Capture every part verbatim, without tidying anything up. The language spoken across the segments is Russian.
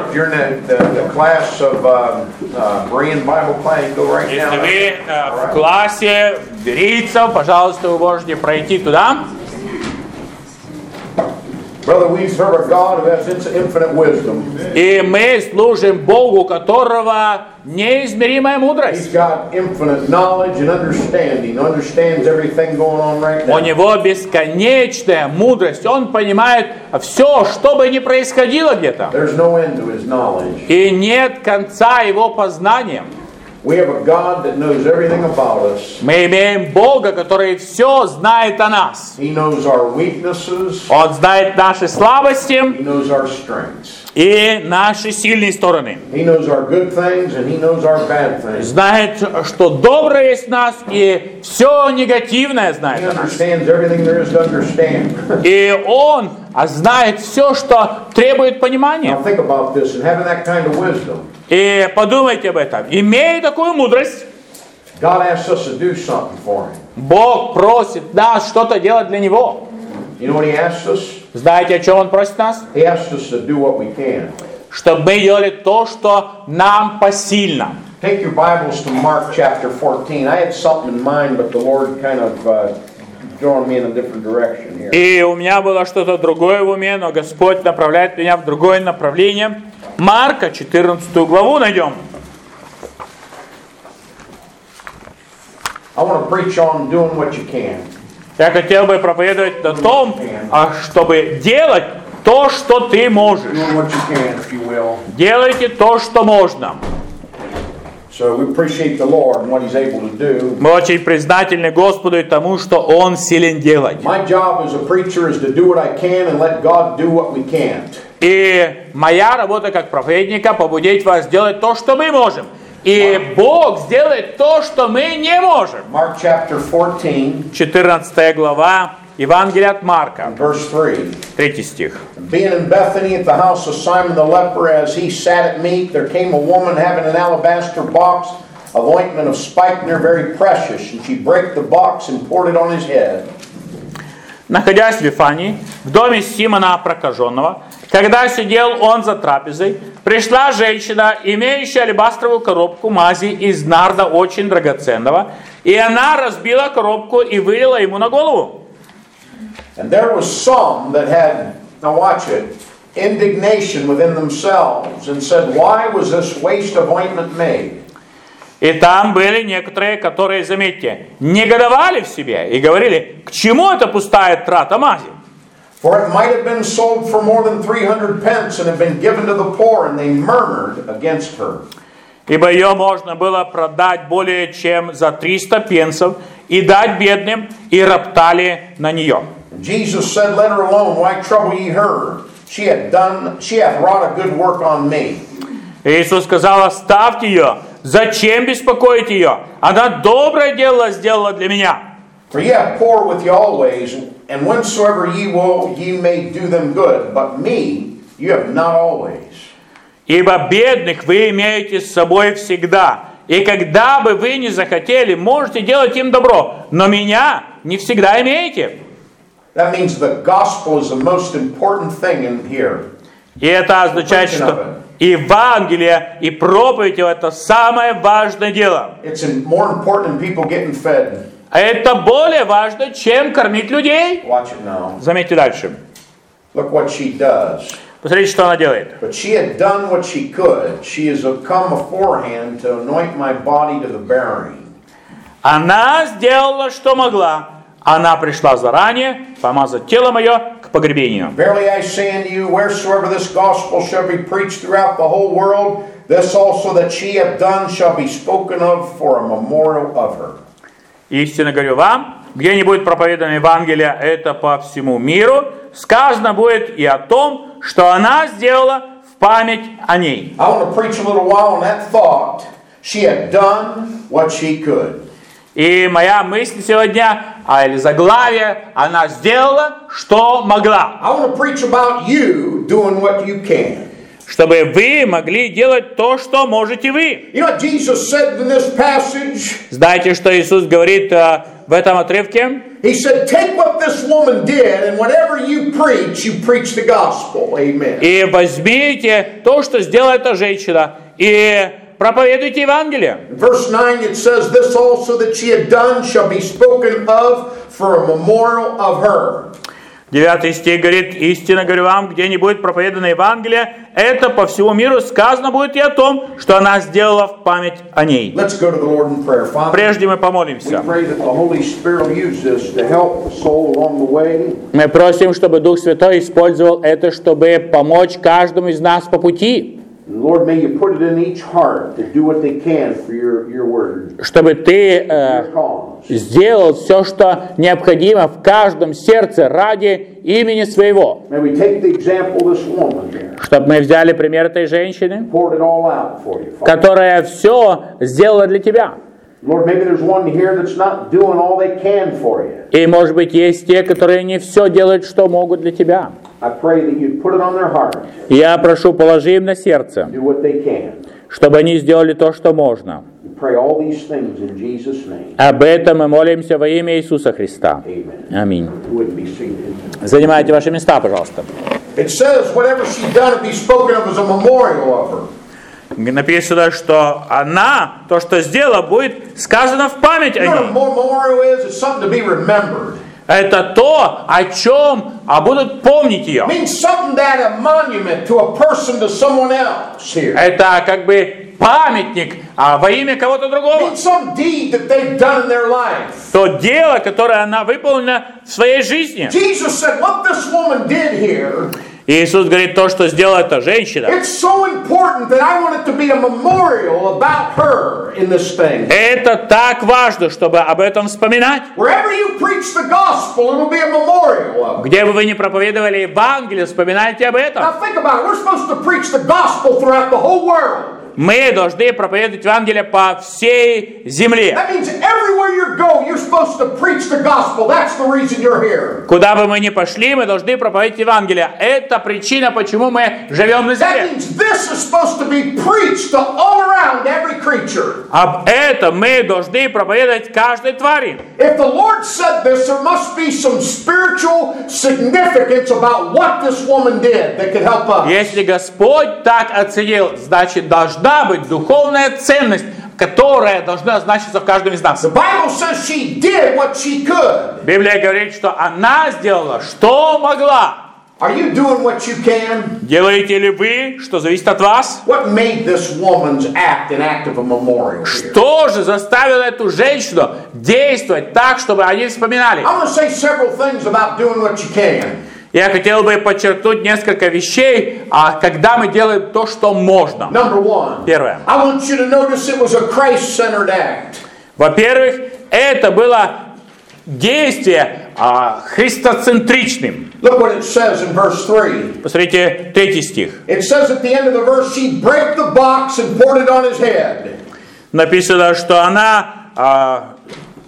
If you're in the, the, the class of uh, uh, Berean Bible class, go right now. Если вы э, в классе берийцев, пожалуйста, вы можете пройти туда. Brother, we serve a God who has infinite wisdom. И мы служим Богу, у которого неизмеримая мудрость. He's got infinite knowledge and understanding. Understands everything going on right now. У него бесконечная мудрость. Он понимает все, что бы ни происходило где-то. There's no end to his knowledge. И нет конца его познаниям. We have a God that knows everything about us. Мы имеем Бога, который все знает о нас. He knows our weaknesses. Он знает наши слабости He knows our strengths. и наши сильные стороны. He knows our good things and he knows our bad things. Знает, что доброе есть в нас, и все негативное He знает о нас. understands everything there is to understand. И Он знает все, что требует понимания. Now think about this and having that kind of wisdom. И подумайте об этом. Имея такую мудрость, God asks us to do something for him. Бог просит нас что-то делать для Него. You know what he asks us? Знаете, о чем Он просит нас? He asks us to do what we can. Чтобы мы делали то, что нам посильно. Take your Bibles to Mark chapter fourteen. I had something in mind, but the Lord kind of uh, drawing me in a different direction here. И у меня было что-то другое в уме, но Господь направляет меня в другое направление. Марка, четырнадцатую главу найдем. I want to preach on doing what you can. Я хотел бы проповедовать о том, чтобы делать то, что ты можешь. Doing what you can, if you will. Делайте то, что можно. So we appreciate the Lord and what He's able to do. Мы очень признательны Господу и тому, что Он силен делать. My job as a preacher is to do what I can and let God do what we can't. И моя работа как проповедника побудить вас делать то, что мы можем. И Бог сделает то, что мы не можем. Mark chapter fourteen, четырнадцатая глава, Евангелие от Марка, verse three. третий стих. Being in Bethany at the house of Simon the leper, as he sat at meat, there came a woman having an alabaster box of ointment of spikenard, very precious, and she brake the box and poured it on his head. Находясь в Вифании, в доме Симона прокаженного, когда сидел он за трапезой, пришла женщина, имеющая алебастровую коробку мази из нарда очень драгоценного, и она разбила коробку и вылила ему на голову. And there was some that had, now watch it, indignation within themselves and said, why was this waste of ointment made? И там были некоторые, которые, заметьте, негодовали в себе и говорили, к чему эта пустая трата мази? For it might have been sold for more than three hundred pence and have been given to the poor, and they murmured against her. Ибо ее можно было продать более чем за триста пенсов и дать бедным, и роптали на нее. Jesus said, let her alone, why trouble ye her? She hath done, she hath wrought a good work on me. Иисус сказал, оставьте ее, зачем беспокоить ее? Она доброе дело сделала для меня. For ye have poor with you always, and whensoever ye will, ye may do them good, but me you have not always. Ибо бедных вы имеете с собой всегда, и когда бы вы не захотели, можете делать им добро, но меня не всегда имеете. That means the gospel is the most important thing in here. И это означает, что Евангелие и проповедь — это самое важное дело. It's more important than people getting fed. Это более важно, чем кормить людей. Watch it now. Заметьте дальше. Look what she does. Посмотрите, что она делает. But she had done what she could. She has come beforehand to anoint my body to the burying. Она сделала, что могла. Она пришла заранее помазать тело мое к погребению. Verily I say unto you, wheresoever this gospel shall be preached throughout the whole world, this also that she hath done shall be spoken of for a memorial of her. Истинно говорю вам, где не будет проповедано Евангелие, это по всему миру, сказано будет и о том, что она сделала в память о ней. I want to preach a little while on that thought. She had done what she could. И моя мысль сегодня, а или заглавие, она сделала, что могла. I want to preach about you doing what you can. чтобы вы могли делать то, что можете вы. You know what Jesus said in this passage? Знаете, что Иисус говорит э, в этом отрывке? He said, take what this woman did, and whatever you preach, you preach the gospel. Amen. И возьмите то, что сделала эта женщина, и проповедуйте Евангелие. In verse nine it says, this also that she had done shall be spoken of for a memorial of her. Девятый стих говорит, истинно говорю вам, где не будет проповедано Евангелие, это по всему миру сказано будет и о том, что она сделала в память о ней. Let's go to the Lord in prayer. Father, Прежде мы we помолимся. pray that the Holy Spirit will use this to help the soul along the way. Мы просим, чтобы Дух Святой использовал это, чтобы помочь каждому из нас по пути. And Lord, may you put it in each heart to do what they can for your, your word, Чтобы Ты э, your cause. сделал все, что необходимо в каждом сердце ради имени Своего. May we take the example of this woman here, Чтобы мы взяли пример этой женщины, poured it all out for you, Father. которая все сделала для Тебя. Lord, maybe there's one here that's not doing all they can for you. И, может быть, есть те, которые не все делают, что могут для Тебя. I pray that you'd put it on their heart, Я прошу, положи им на сердце, do what they can. чтобы они сделали то, что можно. We pray all these things in Jesus' name. Об этом мы молимся во имя Иисуса Христа. Amen. Аминь. You would be seated. Занимайте ваши места, пожалуйста. It says, whatever she'd done would be spoken of as a memorial of her. Написано, что она, то, что сделала, будет сказано в память о You know what a ней. memorial is? It's something to be remembered. Это то, о чем а будут помнить ее. It means something that a monument to a person, to someone else here. Это как бы памятник а, во имя кого-то It другого. means some deed that they've done in their life. То дело, которое она выполнила в своей жизни. Jesus said, what this woman did here, И Иисус говорит, то, что сделала эта женщина, it's so important that I want it to be a memorial about her in this thing. это так важно, чтобы об этом вспоминать. Wherever you preach the gospel, it'll be a memorial of it. Где бы вы ни проповедовали Евангелие, вспоминайте об этом. Now think about it. We're supposed to preach the gospel throughout the whole world. Мы должны проповедовать Евангелие по всей земле. That means everywhere you go, you're supposed to preach the gospel. That's the reason you're here. Куда бы мы ни пошли, мы должны проповедовать Евангелие. Это причина, почему мы живем на That земле. means this is supposed to be preached to all around every creature. Об этом мы должны проповедовать каждой твари. If the Lord said this, there must be some spiritual significance about what this woman did that could help us. Если Господь так оценил, значит, должна быть духовная ценность, которая должна значиться в каждом из нас. The Bible says she did what she could. Библия говорит, что она сделала, что могла. Are you doing what you can? Делаете ли вы, что зависит от вас? What made this woman's act an act of a memorial here? Что же заставило эту женщину действовать так, чтобы они вспоминали? I'm going to say several things about doing what you can. Я хотел бы подчеркнуть несколько вещей, а когда мы делаем то, что можно. Number one, Первое. I want you to notice it was a Christ-centered act. Во-первых, это было действие а, христоцентричным. Look what it says in verse three. Посмотрите, третий стих. It says at the end of the verse, she broke the box and poured it on his head. Написано, что она а,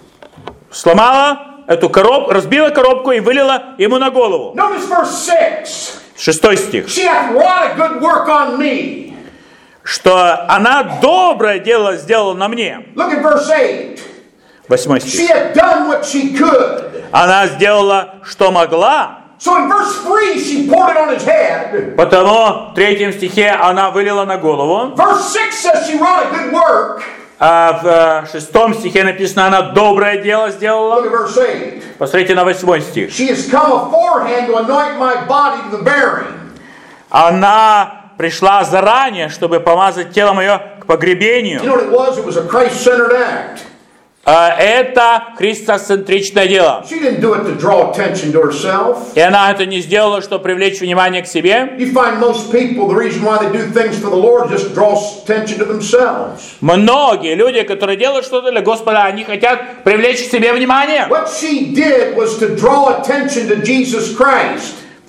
сломала эту коробку, разбила коробку и вылила ему на голову. Notice verse six. Шестой стих. She hath wrought a good work on me. Что она доброе дело сделала на мне. Look at verse eight. Восьмой She стих. had done what she could. Она сделала, что могла. So in verse three, she poured it on his head. Потому в третьем стихе она вылила на голову. Verse six says she wrought a good work. А в э, шестом стихе написано, она доброе дело Look сделала. at verse eight. Посмотрите на восьмой стих. She has come aforehand to anoint my body to the burying. Она пришла заранее, чтобы помазать тело мое к погребению. You know what it was? It was a Christ-centered act. А это христоцентричное дело. She didn't do it to draw attention to herself. И она это не сделала, чтобы привлечь внимание к себе. You find most people, the reason why they do things for the Lord just draws attention to themselves. Многие люди, которые делают что-то для Господа, они хотят привлечь к себе внимание. What she did was to draw attention to Jesus Christ.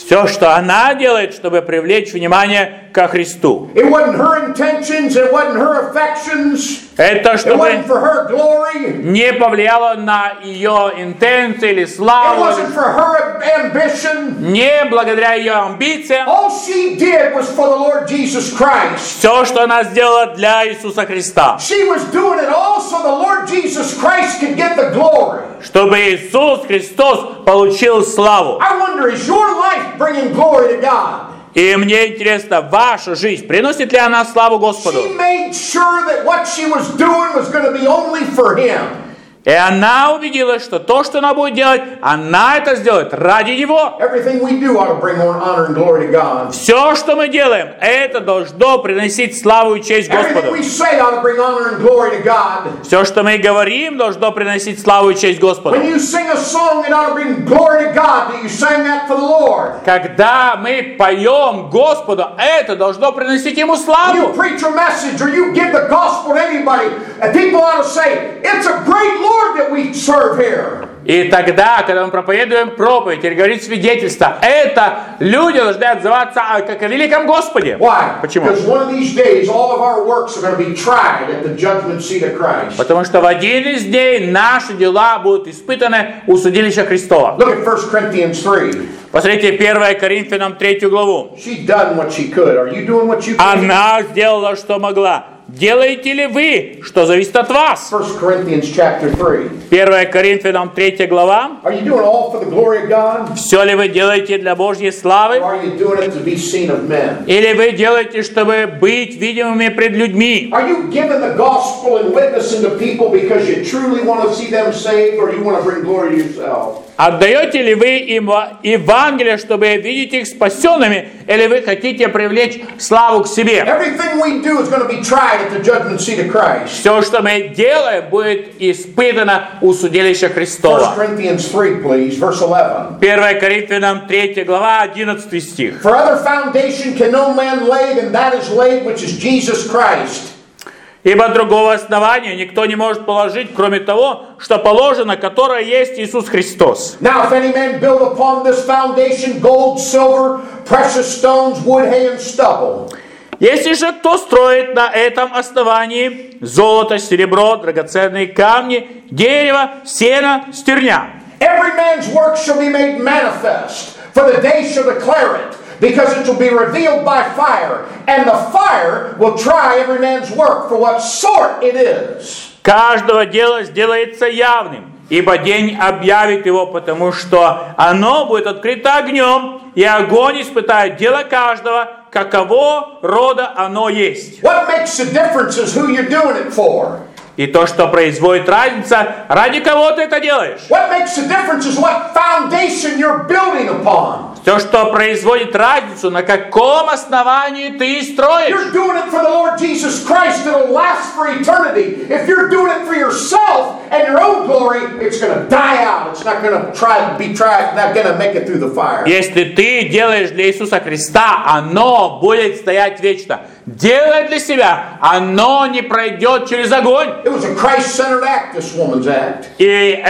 Все, что она делает, чтобы привлечь внимание ко Христу. It wasn't her intentions, it wasn't her affections, Это it чтобы wasn't for her glory, не повлияло на ее интенции или it славу, wasn't for her ambition. не благодаря ее амбициям. All she did was for the Lord Jesus Christ. Все, что она сделала для Иисуса Христа. She was doing it all so the Lord Jesus Christ could get the glory. Чтобы Иисус Христос получил славу. I wonder, is your life bringing glory to God? И мне интересно, ваша жизнь, приносит ли она славу Господу? She made sure that what she was doing was going to be only for Him. И она убедилась, что то, что она будет делать, она это сделает ради Него. Everything we do ought to bring honor and glory to God. Все, что мы делаем, это должно приносить славу и честь Господу. Everything we say ought to bring honor and glory to God. Все, что мы говорим, должно приносить славу и честь Господу. When you sing a song, it ought to bring glory to God that you sang that for the Lord. Когда мы поем Господу, это должно приносить Ему You славу. preach a message or you give the gospel to anybody, and people ought to say, it's a great Lord that we serve here. И тогда, когда мы проповедуем проповедь или говорим свидетельство, это люди должны отзываться как о великом Господе. Why? Почему? Because one of these days, all of our works are going to be tried at the judgment seat of Christ. Потому что в один из дней наши дела будут испытаны у судилища Христова. Look at First Corinthians three. Посмотрите первое Коринфянам третью главу. She done what she could. Are you doing what you could? Она сделала, что могла. Делаете ли вы, что зависит от вас? First Corinthians chapter three. первое Коринфянам третья глава. Are you doing all for the glory of God? Все ли вы делаете для Божьей славы? Or are you doing it to be seen of men? Или вы делаете, чтобы быть видимыми пред людьми? Are you giving the gospel and witnessing to people because you truly want to see them saved, or you want to bring glory to yourself? Отдаете ли вы им Евангелие, чтобы видеть их спасенными, или вы хотите привлечь славу к себе? Everything we do is going to be tried at the judgment seat of Christ. Все, что мы делаем, будет испытано у судилища First Христова. Corinthians three, please, verse eleven. первое Коринфянам третья глава, одиннадцатый стих. For other foundation can no man lay than that is laid, which is Jesus Christ. Ибо другого основания никто не может положить, кроме того, что положено, которое есть Иисус Христос. Now, if any man build upon this foundation gold, silver, precious stones, wood, hay, and stubble. Если же кто строит на этом основании золото, серебро, драгоценные камни, дерево, сено, стерня. Every man's work shall be made manifest, for the day shall declare it, because it shall be revealed by fire, and the fire will try every man's work for what sort it is. Каждого дела сделается явным, ибо день объявит его, потому что оно будет открыто огнем, и огонь испытает дело каждого, каково рода оно есть. What makes the difference is who you're doing it for. И то, что производит разница, ради кого ты это делаешь. What makes the difference is what foundation you're building upon. То, что производит разницу, на каком основании ты строишь. You're doing it for the Lord Jesus Christ, it'll last for eternity. If you're doing it for yourself and your own glory, it's going to die out. It's not going to try to be tried, not going to make it through the fire. Если ты делаешь для Иисуса Христа, оно будет стоять вечно. Делай для себя, оно не пройдет через огонь. It was a Christ-centered act, this woman's act. И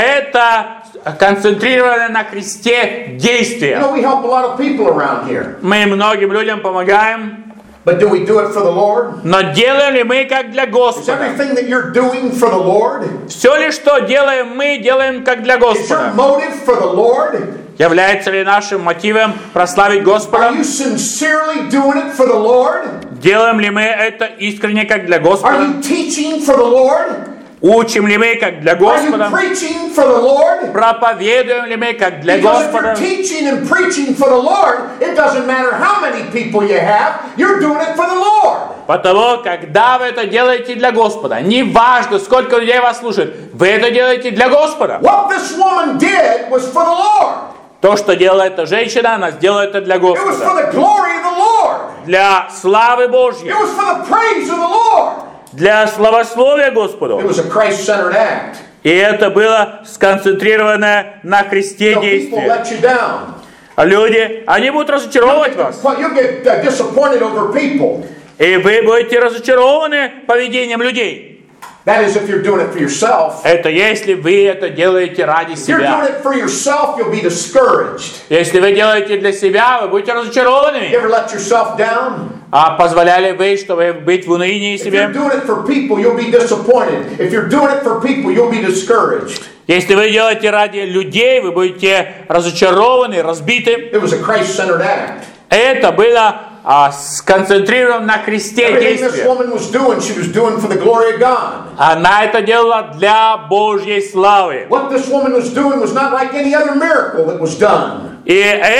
это концентрированное на Христе You действие. know, we help a lot of people around here. Мы многим людям помогаем, But do we do it for the Lord? но делаем ли мы как для Is Господа? everything that you're doing for the Lord? Все ли, что делаем мы, делаем как для Is your Господа? motive for the Lord? Является ли нашим мотивом прославить Are Господа? you sincerely doing it for the Lord? Делаем ли мы это искренне как для Are Господа? you teaching for the Lord? Учим ли мы как для Are you Господа? preaching for the Lord? Проповедуем ли мы как для Because if you're Господа? teaching and preaching for the Lord, it doesn't matter how many people you have, you're doing it for the Lord. Потому, когда вы это делаете для Господа, не важно, сколько людей вас слушает, вы это делаете для Господа. What this woman did was for the Lord. То, что делала эта женщина, она сделала это для It was for Господа. the glory of the Lord. Для славы Божьей. It was for the praise of the Lord. Для славословия It Господу. was a Christ-centered act. И это было сконцентрированное на Христе You know, people действие. let you down. А люди, они будут разочаровывать вас. You'll get uh, disappointed over people. И вы будете разочарованы поведением людей. That is, if you're doing it for yourself. Это если вы это делаете ради If you're doing себя. it for yourself, you'll be discouraged. Если вы делаете для себя, вы будете You разочарованными. ever let yourself down? А позволяли вы, чтобы быть в унынии If you're себе? doing it for people, you'll be disappointed. If you're doing it for people, you'll be discouraged. Если вы делаете ради людей, вы будете разочарованы, разбиты. It was a Christ-centered act. Это было а, сконцентрировано на кресте Everything this действие. woman was doing, she was doing for the glory of God. Она это делала для Божьей славы. What this woman was doing was not like any other miracle that was done. И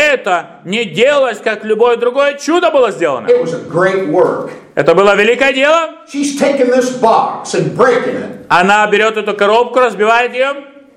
это не делалось, как любое другое чудо было сделано. It was a great work. Это было великое дело. She's taking this box and breaking it. Она берет эту коробку, разбивает ее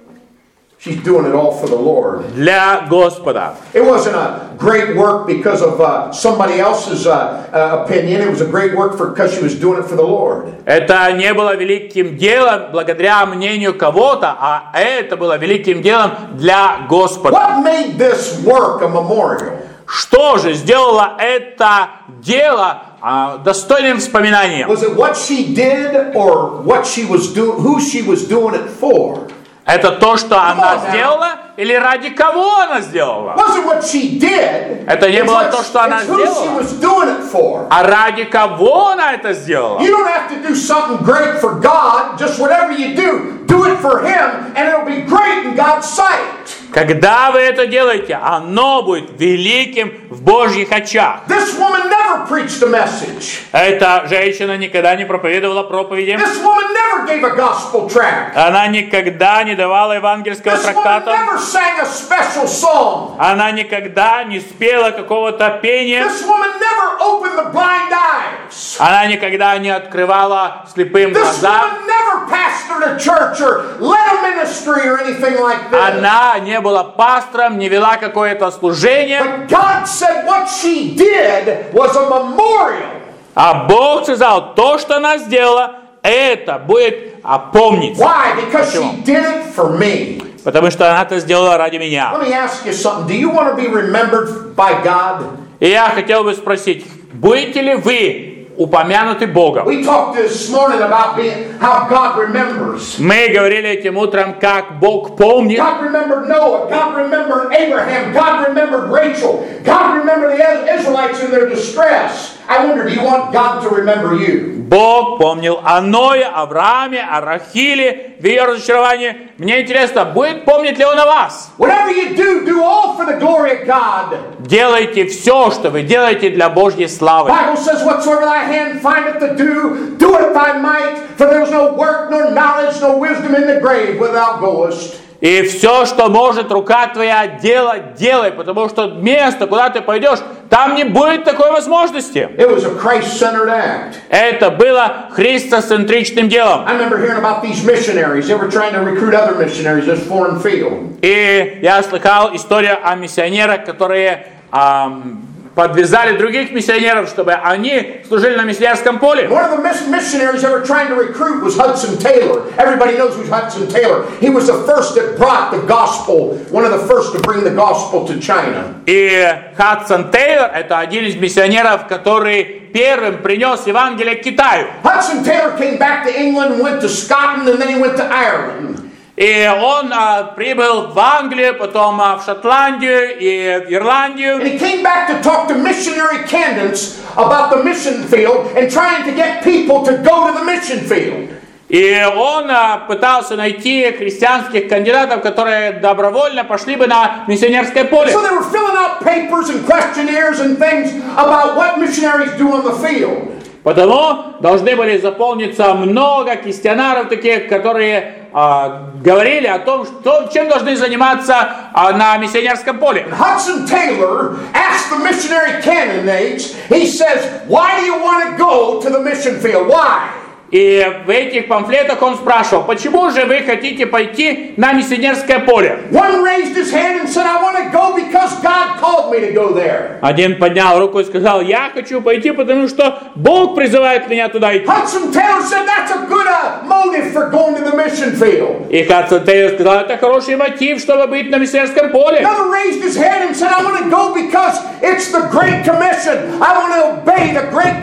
She's doing it all for the Lord. для Господа. It wasn't a great work because of uh, somebody else's uh, uh, opinion. It was a great work for because she was doing it for the Lord. Это не было великим делом благодаря мнению кого-то, а это было великим делом для Господа. What made this work a memorial? Что же сделало это дело а, достойным вспоминанием? Was it what she did or what she was doing, who she was doing it for? Это то, что она сделала, или ради кого она сделала? Wasn't what she did. Это не It's было what- то, что она it's who she сделала. was doing it for. А ради кого она это сделала? You don't have to do something great for God. Just whatever you do, do it for Him, and it'll be great in God's sight. Когда вы это делаете, оно будет великим в Божьих очах. This woman never preached a message. Эта женщина никогда не проповедовала проповеди. This woman never gave a gospel tract. Она никогда не давала евангельского This woman трактата. never sang a special song. Она никогда не спела какого-то пения. This woman never opened the blind eyes. Она никогда не открывала слепым This глаза. woman never pastored a church or led a ministry or anything like that. Она не была пастором, не вела какое-то служение. But God said what she did was a memorial. А Бог сказал, то, что она сделала, это будет помниться. Why? Because she Почему? did it for me. Потому что она это сделала ради меня. Let me ask you something. Do you want to be remembered by God? И я хотел бы спросить, будете ли вы упомянуты Богом? We talked this morning about being, how God remembers. Мы говорили этим утром, как Бог помнит. God remembered Noah. God remembered Abraham. God remembered Rachel. God remembered the Israelites in their distress. I wonder, do you want God to remember you? Бог помнил о Ное, Аврааме, о Рахиле в ее разочаровании. Мне интересно, будет помнить ли Он о вас? Whatever you do, do all for the glory of God. Делайте все, что вы делаете для Божьей славы. Bible says, whatsoever thy hand findeth to do, do it thy might, for there is no work, nor knowledge, nor wisdom in the grave where thou goest. И все, что может рука твоя делать, делай, потому что место, куда ты пойдешь, там не будет такой возможности. It was a Christ-centered act. Это было христоцентричным делом. I remember hearing about these missionaries. They were trying to recruit other missionaries in this foreign field. И я слыхал историю о миссионерах, которые ам, подвязали других миссионеров, чтобы они служили на миссионерском поле. One of the miss- missionaries they were trying to recruit was Hudson Taylor. Everybody knows who's Hudson Taylor. He was the first that brought the gospel, one of the first to bring the gospel to China. И Хадсон Тейлор – это один из миссионеров, который первым принес Евангелие к Китаю. Hudson Taylor came back to England and went to Scotland, and then he went to Ireland. И он а, прибыл в Англию, потом а, в Шотландию и в Ирландию. And he came back to talk to missionary candidates about the mission field and trying to get people to go to the mission field. И он а, пытался найти христианских кандидатов, которые добровольно пошли бы на миссионерское поле. So they were filling out papers and questionnaires and things about what missionaries do on the field. Потому должны были заполниться много квестионаров таких, которые а, говорили о том, что, чем должны заниматься а, на миссионерском поле. Hudson Taylor asked the missionary candidates, he says, why do you want to go to the mission field? Why? И в этих памфлетах он спрашивал, почему же вы хотите пойти на миссионерское поле? One raised his hand and said, I want to go because God called me to go there. Один поднял руку и сказал, я хочу пойти, потому что Бог призывает меня туда идти. Hudson Taylor said, that's a good uh, motive for going to the mission field. И Хадсон Тейлор сказал, это хороший мотив, чтобы быть на миссионерском поле. Another raised his hand and said, I want to go because it's the Great Commission. I want to obey the Great Commission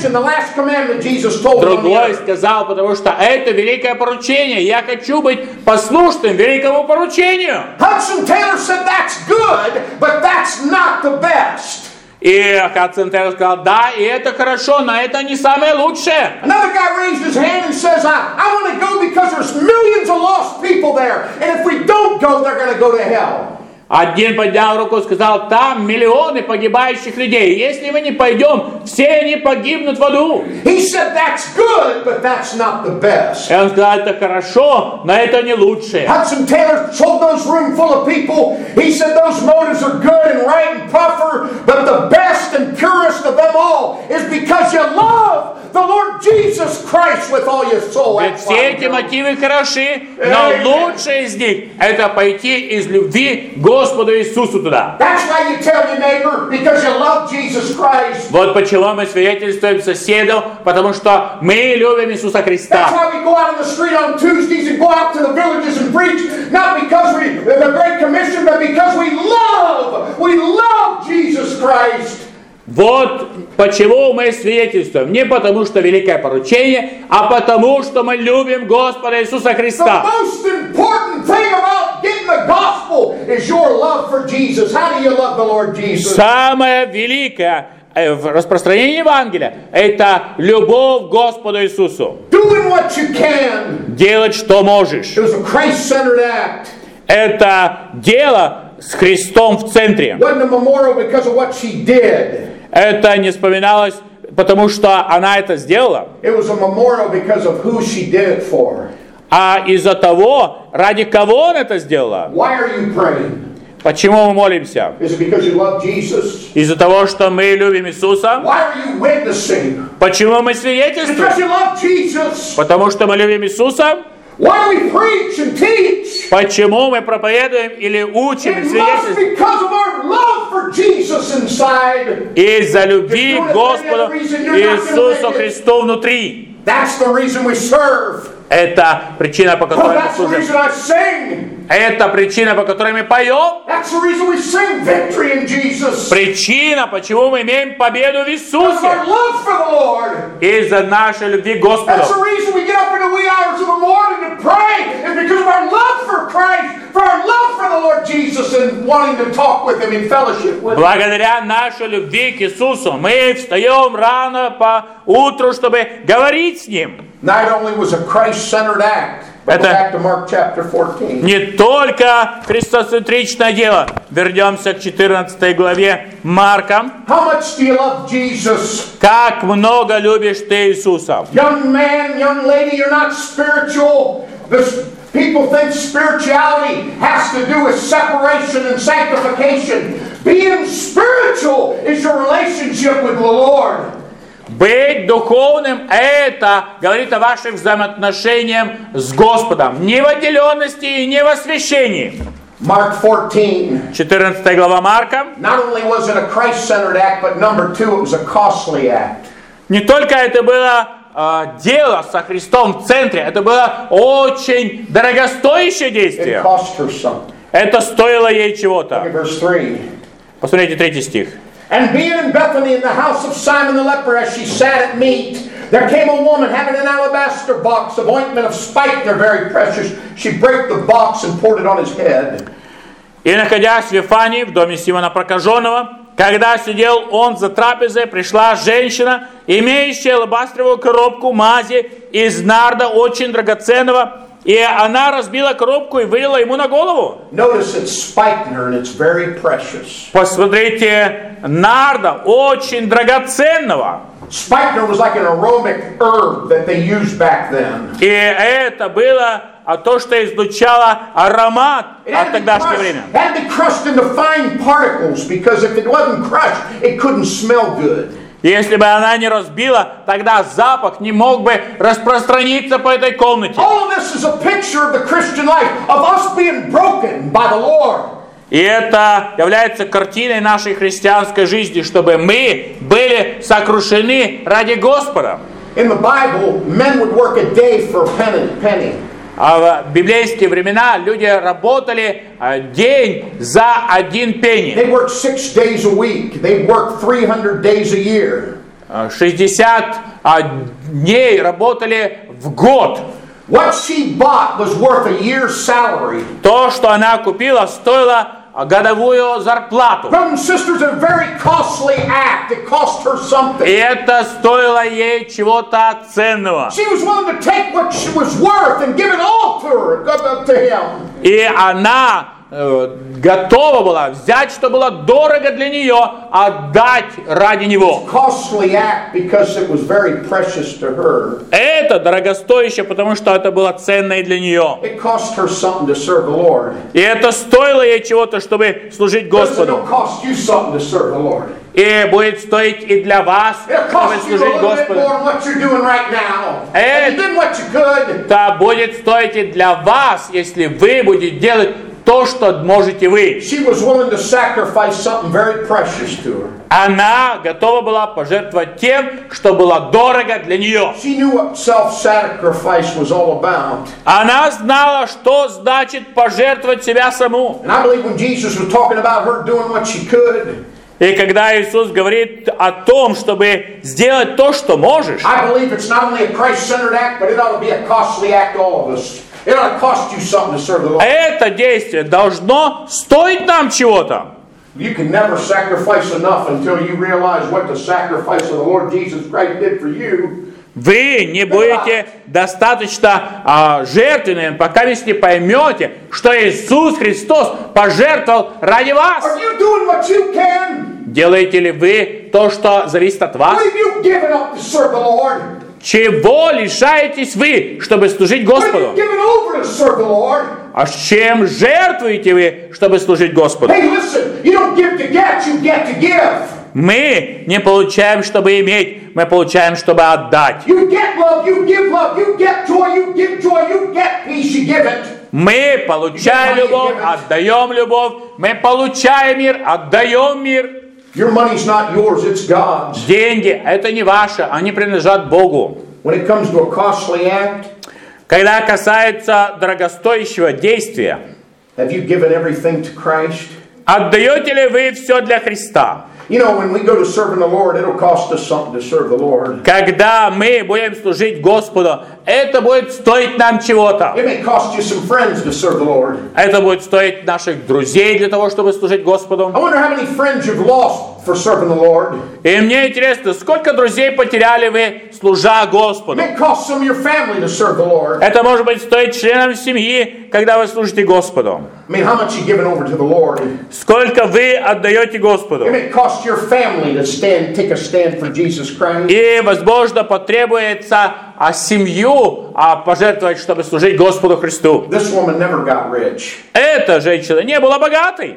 reason, the last commandment Jesus told them on the Другой earth. сказал, потому что это великое поручение. Я хочу быть послушным великому поручению. Hudson Taylor said that's good, but that's not the best. И Хадсон Тейлор сказал, да, и это хорошо, но это не самое лучшее. Another guy raised his hand and says, I, I want to go because there's millions of lost people there, and if we don't go, they're going to go to hell. Один поднял руку и сказал, там миллионы погибающих людей. Если мы не пойдем, все они погибнут в аду. He said that's good, but that's not the best. И он сказал, это хорошо, но это не лучшее. Hudson Taylor told those room full of people, he said those motives are good and right and proper, but the best and purest of them all is because you love the Lord Jesus Christ with all your soul. Ведь все эти мотивы хороши, но лучшее из них это пойти из любви к Господу Иисусу туда. That's why you tell your neighbor, because you love Jesus Christ. Вот почему мы свидетельствуем соседу, потому что мы любим Иисуса That's Христа. why we go out on the street on Tuesdays and go out to the villages and preach, not because we the Great Commission, but because we love, we love Jesus Christ. Вот почему мы свидетельствуем. Не потому, что великое поручение, а потому, что мы любим Господа Иисуса The Христа. most important thing about getting the gospel is your love for Jesus. How do you love the Lord Jesus? Самое великое э, в распространении Евангелия – это любовь к Господу Иисусу. Doing what you can. Делать, что можешь. It was a Christ-centered act. Это дело с Христом в центре. It wasn't a memorial because of what she did. Это не вспоминалось, потому что она это сделала, It was a memorial because of who she did it for. а из-за того, ради кого он это сделала. Why are you praying? Почему мы молимся? Is it because you love Jesus? Из-за того, что мы любим Иисуса. Why are you witnessing? Почему мы Because свидетельствуем? you love Jesus. Потому что мы любим Иисуса. Why do we preach and teach? Почему мы проповедуем или учим и It must свидетельствуем? because of our love for Jesus inside. Из-за любви к Господу Иисусу Христу внутри. That's the reason we serve. Это причина, по Oh, которой мы that's the служим. reason I sing. Это причина, по которой мы поем. That's the reason we sing victory in Jesus. Причина, почему мы имеем победу в Because of our Иисусе. love for the Lord. Из-за нашей любви к That's the Господу. reason we get up in the wee hours of the morning to pray. It's because of our love for Christ, for our love for the Lord Jesus, and wanting to talk with Him in fellowship with Him. Благодаря нашей любви к Иисусу мы встаем рано по утру, чтобы говорить с Ним. Not only was a Christ-centered act, but go Это- back to Mark chapter fourteen. Не только христоцентричное дело. Вернемся к четырнадцатой главе Марка. How much do you love Jesus? Как много любишь ты Иисуса. Young man, young lady, you're not spiritual. This, people think spirituality has to do with separation and sanctification. Being spiritual is your relationship with the Lord. Быть духовным – это говорит о ваших взаимоотношениях с Господом. Не в отделенности и не в освящении. Mark fourteen. четырнадцатая глава Марка. Not only was it a Christ-centered act, but number two, it was a costly act. Не только это было э, дело со Христом в центре, это было очень дорогостоящее It действие. cost her something. Это стоило ей Look at чего-то. verse three. Посмотрите третий стих. And being in Bethany in the house of Simon the leper, as she sat at meat, there came a woman having an alabaster box of ointment of spikenard, very precious. She brake the box and poured it on his head. И, находясь в Вифании, в доме Симона Прокаженного, когда сидел он за трапезой, пришла женщина, имеющая алабастровую коробку мази из нарда очень драгоценного, и она разбила коробку и вылила ему на голову. Notice it's spikenard and it's very precious. Посмотрите, нарда очень драгоценного. Spikenard was like an aromatic herb that they used back then. И это было а то, что излучало аромат It от had to be тогдашнего crushed, времени. it had to be crushed into fine particles because if it wasn't crushed, it couldn't smell good. Если бы она не разбила, тогда запах не мог бы распространиться по этой комнате. All of this is a picture of the Christian life, of us being broken by the Lord. И это является картиной нашей христианской жизни, чтобы мы были сокрушены ради Господа. In the Bible, men would work a day for a penny. penny. А в библейские времена люди работали а, день за один пенни. They worked six days a week. They worked three hundred days a year. шестьдесят дней работали в год. What she bought was worth a year's salary. То, что она купила, стоило годовую зарплату. Brothers and sisters, a very costly act. It cost her something. И это стоило ей чего-то ценного. She was willing to take what she was worth and give it all to her, to him. И она э, готова была взять, что было дорого для нее, отдать ради него. Costly act because it was very precious to her. Это дорогостоящее, потому что это было ценное для нее. It cost her something to serve the Lord. И это стоило ей чего-то, чтобы служить Господу. It'll cost you something to serve the Lord. И будет стоить и для вас, чтобы служить Господу. Это будет стоить и для вас, если вы будете делать то, что можете вы. Она готова была пожертвовать тем, что было дорого для нее. Она знала, что значит пожертвовать себя саму. И когда Иисус говорит о том, чтобы сделать то, что можешь, это действие должно стоить нам чего-то. You can never sacrifice enough until you realize what the sacrifice of the Lord Jesus Christ did for you. Вы не будете достаточно а, жертвенными, пока вы не поймете, что Иисус Христос пожертвовал ради вас. Are you doing what you can? Делаете ли вы то, что зависит от вас? What have you given up to serve the Lord? Чего лишаетесь вы, чтобы служить Господу? What have you given over to serve the Lord? А с чем жертвуете вы, чтобы служить Господу? Hey, listen, you don't give to get, you get to give. Мы не получаем, чтобы иметь, мы получаем, чтобы отдать. You get love, you give love, you get joy, you give joy, you get peace, you give it. Мы получаем любовь, отдаем любовь, мы получаем мир, отдаем мир. Your money's not yours, it's God's. Деньги — это не ваши, они принадлежат Богу. When it comes to a costly act, когда касается дорогостоящего действия, have you given everything to Christ? Отдаете ли вы все для Христа? You know, when we go to serving the Lord, it'll cost us something to serve the Lord. Когда мы будем служить Господу, это будет стоить нам чего-то. It may cost you some friends to serve the Lord. Это будет стоить наших друзей для того, чтобы служить Господу. I wonder how many friends you've lost for serving the Lord. И мне интересно, сколько друзей потеряли вы, служа Господу? It may cost some of your family to serve the Lord. Это может быть стоить членам семьи, когда вы служите Господу. I mean, how much you given over to the Lord? Сколько вы отдаете Господу? It may cost your family to stand, take a stand for Jesus Christ. И, возможно, потребуется а семью а пожертвовать, чтобы служить Господу Христу. This woman never got rich. Эта женщина не была богатой.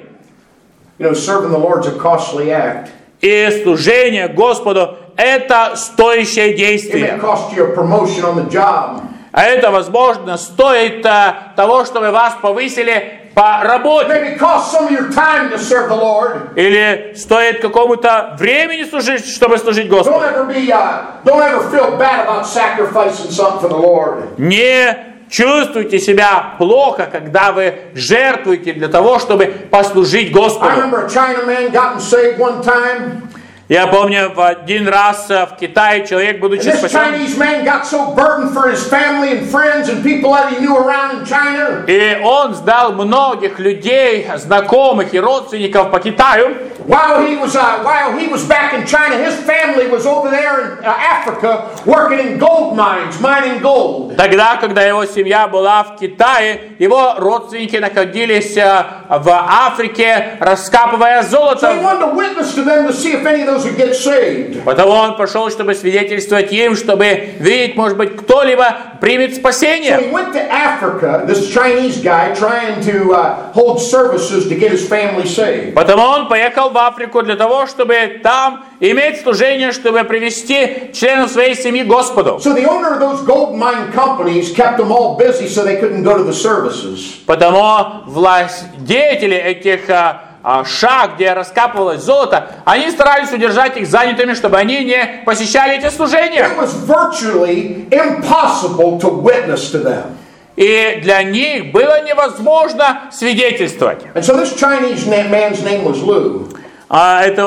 You know, serving the Lord's a costly act. И служение Господу – это стоящее It действие. may cost you a promotion on the job. А это, возможно, стоит а, того, чтобы вас повысили по работе. Maybe cost some of your time to serve the Lord. Или стоит какому-то времени служить, чтобы служить Господу. Don't ever be, uh, don't ever feel bad about sacrificing something for the Lord. Не чувствуйте себя плохо, когда вы жертвуете для того, чтобы послужить I Господу. remember a Chinaman gotten saved one time. Я помню, в один раз в Китае человек, будучи And this спасен, Chinese man got so burdened for his family and friends and people that he knew around in China. и он сдал многих людей, знакомых и родственников по Китаю. While he was uh, while he was back in China, his family was over there in uh, Africa working in gold mines, mining gold. Тогда, когда его семья была в Китае, его родственники находились в Африке, раскапывая So he золото. wanted to witness to them to see if any of those would get saved. Потому он пошел, чтобы свидетельствовать им, чтобы видеть, может быть, кто-либо примет So спасение. he went to Africa, this Chinese guy, trying to uh, hold services to get his family saved. Потому он поехал в Африку для того, чтобы там иметь служение, чтобы привести членов своей семьи к Господу. So the owner of those gold mine companies kept them all busy so they couldn't go to the services. Потому власть деятели этих а, а, шахт, где раскапывалось золото, они старались удержать их занятыми, чтобы они не посещали эти служения. It was virtually impossible to witness to them. И для них было невозможно свидетельствовать. And so this Chinese na- man's name was Lou. А этого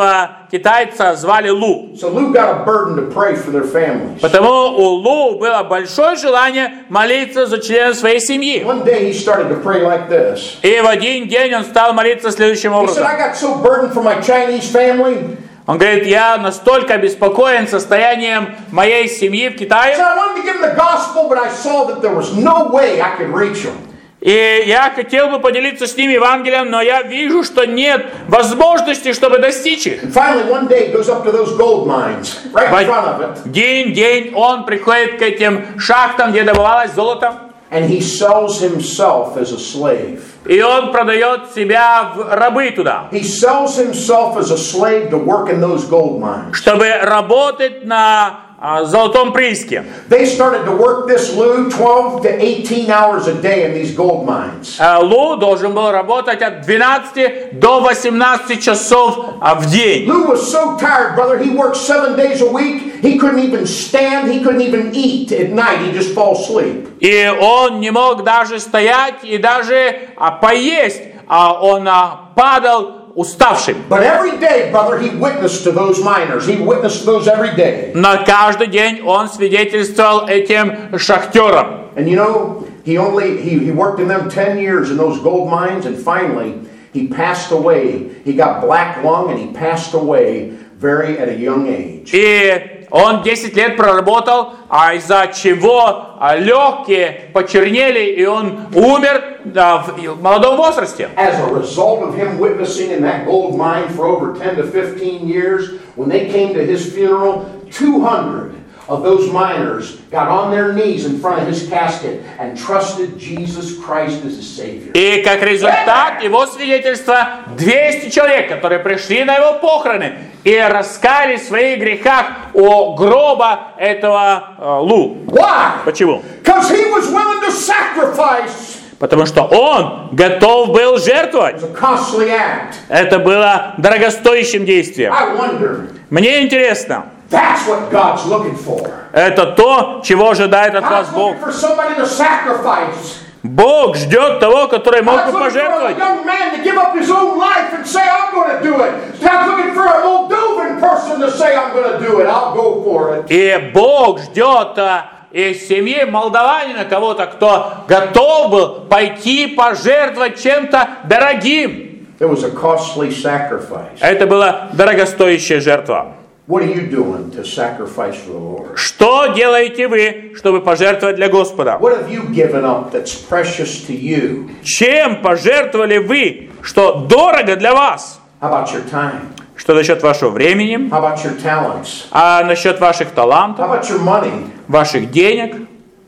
китайца звали Лу. So Lou got a burden to pray for their families. Потому у Лу было большое желание молиться за членов своей семьи. One day he started to pray like this. И в один день он стал молиться следующим He said, образом. I got so burdened for my Chinese family. Он говорит, я настолько обеспокоен состоянием моей семьи в Китае. So I wanted to give them the gospel, but I saw that there was no way I could reach them. И я хотел бы поделиться с ними Евангелием, но я вижу, что нет возможности, чтобы достичь их. And finally, one day he goes up to those gold mines, right in front of it. День, день он приходит к этим шахтам, где добывалось золото. And he sells himself as a slave. И он продает себя в рабы туда. He sells himself as a slave to work in those gold mines. Чтобы работать на а, золотом прииске. They started to work this Lou twelve to eighteen hours a day in these gold mines. А, Лу должен был работать от двенадцати до восемнадцати часов а, в день. Lou was so tired, brother. He worked seven days a week. He couldn't even stand. He couldn't even eat at night. He'd just fall asleep. И он не мог даже стоять и даже а, поесть, а он а, падал уставшим. But every day, brother, he witnessed to those miners. He witnessed to those every day. Но каждый день он свидетельствовал этим шахтерам. And you know, he only he, he worked in them ten years in those gold mines, and finally he passed away. He got black lung, and he passed away very at a young age. И он десять лет проработал, а из-за чего а, легкие почернели, и он умер а, в молодом возрасте. As a result of him witnessing in that gold mine for over ten to fifteen years, when they came to his funeral, two hundred of those miners got on their knees in front of his casket and trusted Jesus Christ as his Savior. И как результат его свидетельства двести человек, которые пришли на его похороны и раскаялись в своих грехах у гроба этого э, Лу. Why? Почему? Because he was willing to sacrifice. Потому что он готов был жертвовать. It was a costly act. Это было дорогостоящим действием. I wonder, Мне интересно, that's what God's looking for. это то, чего ожидает от вас God's Бог. looking for somebody to sacrifice. Бог ждет того, который мог God's бы looking for a пожертвовать. young man to give up his own life and say, I'm going to do it. God's looking for a Moldovan person to say, I'm going to do it. I'll go for it. И Бог ждет а, из семьи молдаванина кого-то, кто готов был пойти пожертвовать чем-то дорогим. It was a costly sacrifice. Это была дорогостоящая жертва. What are you doing to sacrifice for the Lord? Что делаете вы, чтобы пожертвовать для Господа? What have you given up that's precious to you? Чем пожертвовали вы, что дорого для вас? How about your time? Что насчет вашего времени? How about your talents? А насчет ваших How талантов, about your money? ваших денег?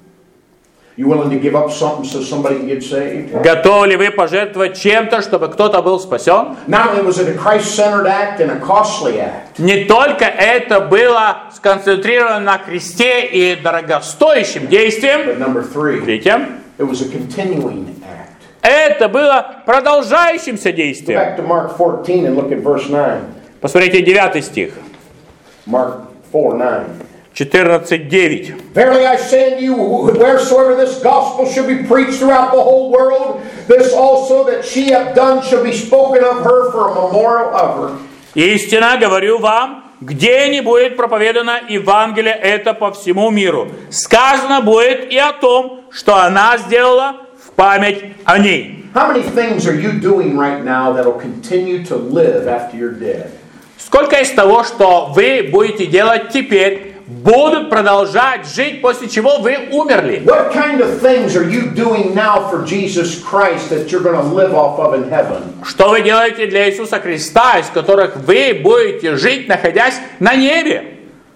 You willing to give up something so somebody can get saved? Готовы ли вы пожертвовать чем-то, чтобы кто-то был спасен? Not only was it a Christ-centered act and a costly act, Не только это было сконцентрировано на кресте и дорогостоящим действием. but number three, Третье. it was a continuing act. Это было продолжающимся Go действием. back to Mark fourteen and look at verse nine. Посмотрите девятый стих. Mark four nine. четырнадцать девять. Verily I say unto you, wheresoever this gospel shall be preached throughout the whole world, this also that she hath done shall be spoken of her for a memorial of her. Истинно говорю вам, где не будет проповедано Евангелие это по всему миру, сказано будет и о том, что она сделала в память о ней. How many things are you doing right now that will continue to live after you're dead? Сколько из того, что вы будете делать теперь, будут продолжать жить, после чего вы умерли? What kind of things are you doing now for Jesus Christ that you're going to live off of in heaven? Что вы делаете для Иисуса Христа, из которых вы будете жить, находясь на небе?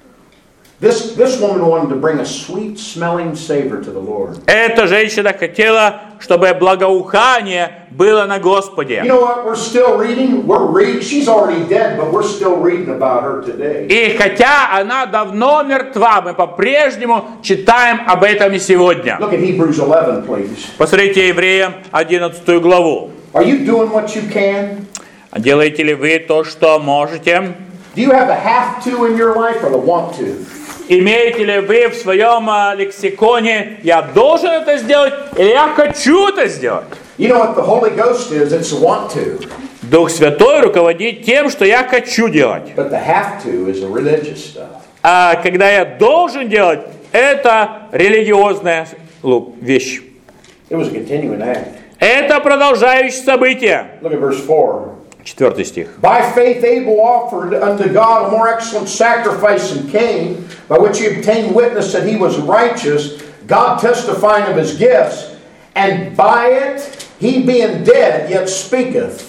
This, this woman wanted to bring a sweet-smelling savor to the Lord. Эта женщина хотела, чтобы благоухание было на Господе. You know what? We're still reading. We're reading. She's already dead, but we're still reading about her today. И хотя она давно мертва, мы по-прежнему читаем об этом и сегодня. Look at Hebrews eleven, please. Посмотрите Евреям одиннадцатую главу. Are you doing what you can? Делаете ли вы то, что можете? Do you have the have to in your life or the want to? Имеете ли вы в своем а, лексиконе «я должен это сделать» или «я хочу это сделать»? You know what the Holy Ghost is? It's a want to. Дух Святой руководит тем, что я хочу делать. But the have to is the religious stuff. А когда я должен делать, это религиозная вещь. It was a continuing act. Это продолжающее событие. Look at verse four. Четвертый стих. By faith Abel offered unto God a more excellent sacrifice than Cain, by which he obtained witness that he was righteous, God testifying of his gifts, and by it he being dead yet speaketh.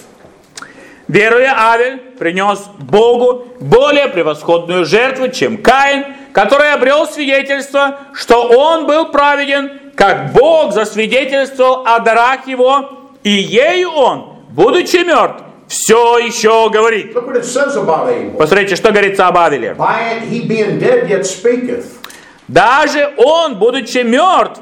Веруя, Авель принес Богу более превосходную жертву, чем Каин, который обрел свидетельство, что он был праведен, как Бог засвидетельствовал о дарах его, и ею он, будучи мертв, все еще говорит. Look what it says about Abel. Посмотрите, что говорится об Авеле. By it he being dead yet speaketh. Даже он, будучи мертв,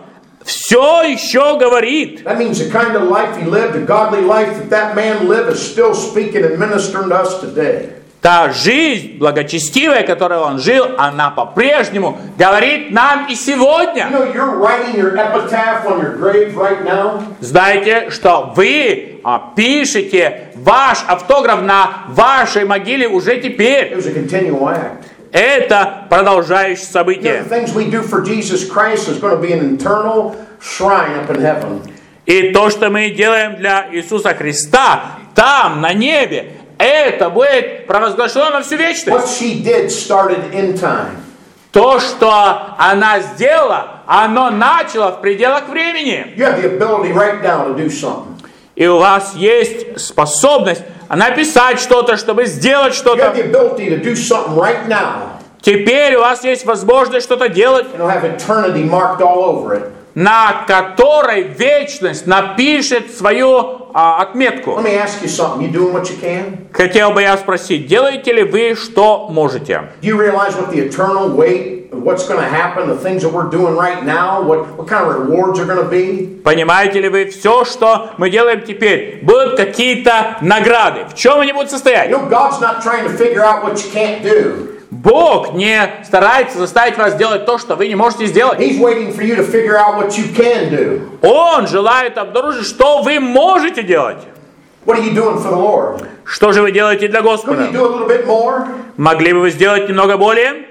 все еще говорит. That means the kind of life he lived, the godly life that that man lived, is still speaking and ministering to us today. Та жизнь благочестивая, которой он жил, она по-прежнему говорит нам и сегодня. You know, you're writing your epitaph on your grave right now. Знаете, что вы а, пишете ваш автограф на вашей могиле уже теперь. It was a continual act. Это продолжающее You know, событие. the things we do for Jesus Christ is going to be an eternal shrine up in heaven. И то, что мы делаем для Иисуса Христа, там, на небе, это будет провозглашено на всю What вечность. she did started in time. То, что она сделала, оно начало в пределах времени. You have the ability right now to do something. И у вас есть способность написать что-то, чтобы сделать You have что-то. the ability to do something right now. Теперь у вас есть возможность что-то делать, And it'll have eternity marked all over it. на которой вечность напишет свою а, отметку. Let me ask you something. You doing what you can? Хотел бы я спросить, делаете ли вы, что можете? Do you realize what the eternal weight of what's going to happen, the things that we're doing right now, what, what kind of rewards are going to be? Понимаете ли вы, все, что мы делаем теперь, будут какие-то награды? В чем они будут состоять? You know, God's not trying to figure out what you can't do. Бог не старается заставить вас делать то, что вы не можете сделать. He's waiting for you to figure out what you can do. Он желает обнаружить, что вы можете делать. What are you doing for the Lord? Что же вы делаете для Couldn't Господа? you do a little bit more? Могли бы вы сделать немного более?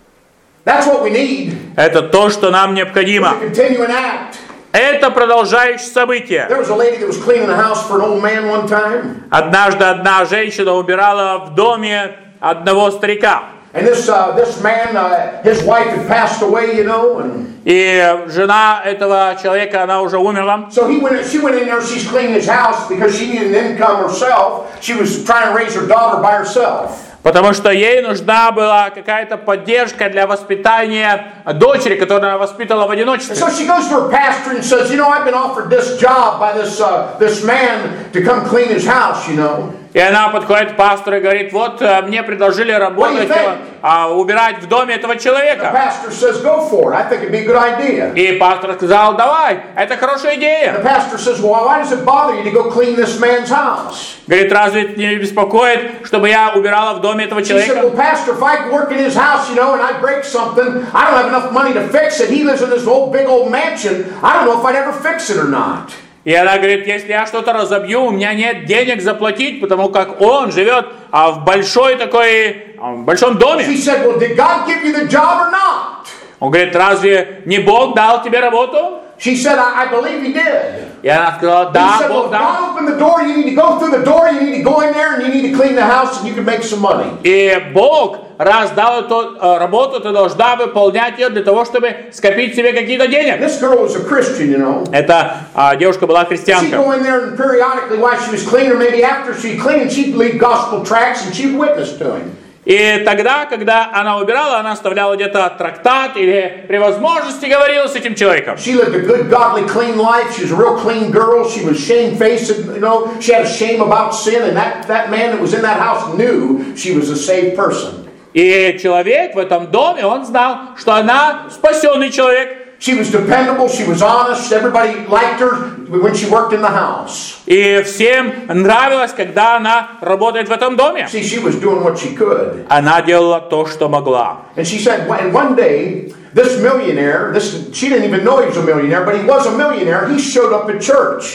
That's what we need. Это то, что нам It's необходимо. a continuing act. Это продолжающее событие. There was a lady that was cleaning the house for an old man one time. Однажды одна женщина убирала в доме одного старика. And this uh, this man, uh, his wife had passed away, you know, and И жена этого человека, она уже умерла. so he went. She went in there. She's cleaning his house because she needed an income herself. She was trying to raise her daughter by herself. Потому что ей нужна была какая-то поддержка для воспитания дочери, которую она воспитала в And одиночестве. so she goes to her pastor and says, "You know, I've been offered this job by this uh, this man to come clean his house. You know." И она подходит к пастору и говорит, вот э, мне предложили работать, э, а, убирать в доме этого The человека. pastor says, "Go for it. I think it'd be a good idea." И пастор сказал, давай, это хорошая The идея. pastor says, "Well, why does it bother you to go clean this man's house?" Говорит, разве это не беспокоит, чтобы я убирала в доме этого She said, человека? "Well, pastor, if I work in his house, you know, and I break something, I don't have enough money to fix it. He lives in this old big old mansion. I don't know if I'd ever fix it or not." И она говорит, если я что-то разобью, у меня нет денег заплатить, потому как он живет а, в большой такой, а, в большом доме. She said, "Well, did God give you the job or not?" Он говорит, разве не Бог дал тебе работу? She said, I, I believe he did. И она сказала, He да, said, well, Бог if дал. God opened the door, you need to go through the door, you need to go in there, and you need to clean the house, and you can make some money. И Бог, раз дал эту э, работу, ты должна выполнять ее для того, чтобы скопить себе какие-то денег. This girl was a Christian, you know. Эта а, девушка была She'd христианка. go in there and periodically while she was cleaning, or maybe after she cleaned, she'd leave gospel tracts and she'd witness to him. И тогда, когда она убирала, она оставляла где-то трактат или при возможности говорила с этим человеком. She lived a good, godly, clean life. She was a real clean girl. She was shamefaced, you know. She had a shame about sin, and that, that man that was in that house knew she was a saved person. И человек в этом доме, он знал, что она спасенный человек. She was dependable. She was honest. Everybody liked her when she worked in the house. И всем нравилось, когда она работает в этом доме. See, she was doing what she could. Она делала то, что могла. And she said, and one day, this millionaire, this she didn't even know he was a millionaire, but he was a millionaire. He showed up at church.